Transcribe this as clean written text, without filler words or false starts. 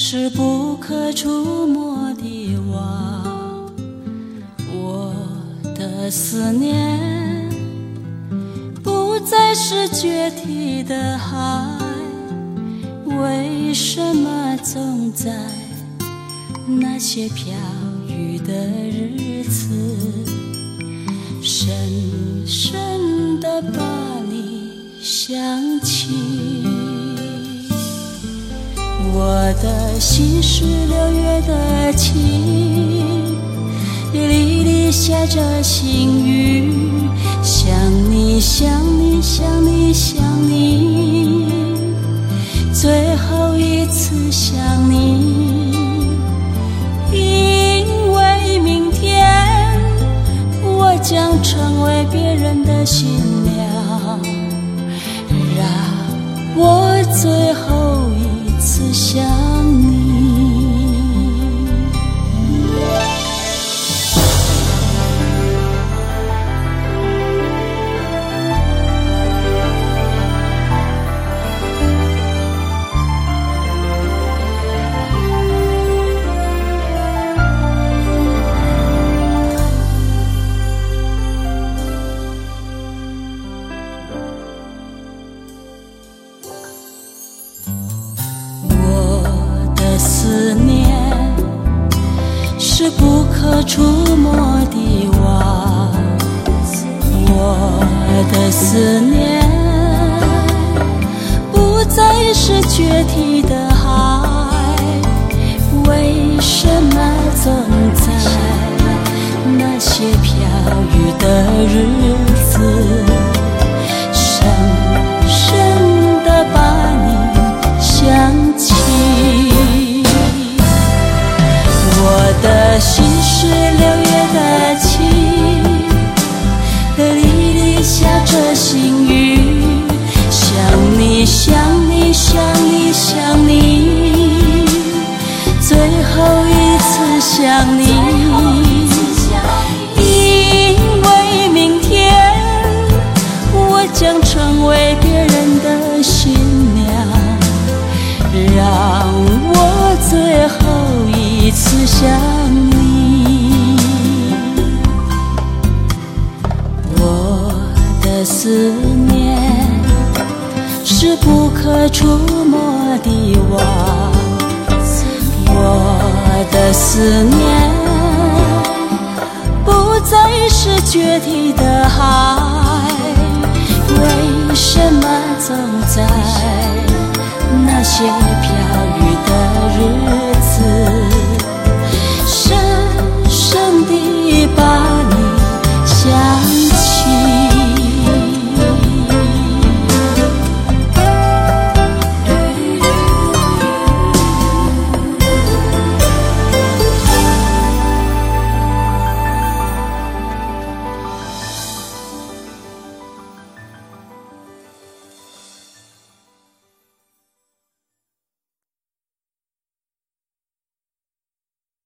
是不可触摸的网，我的思念不再是决堤的海，为什么总在那些飘雨的日子，深深地把你想起？我的心是6月的晴，沥沥下着细雨，想你想你想你想你，最后一次想你，因为明天我将成为别人的新娘，让我最后一次想你。思念是不可触摸的网，我的思念不再是决堤的海，为什么总在那些飘雨的日子，深深地把你想起？我的心是6月的晴，沥沥下着细雨，想你想你想你想你，最后一次想你，因为明天我将成为别人的新娘，让我最后一次想你。我的思念是不可触摸的网，我的思念不再是决堤的海，为什么总在那些飘雨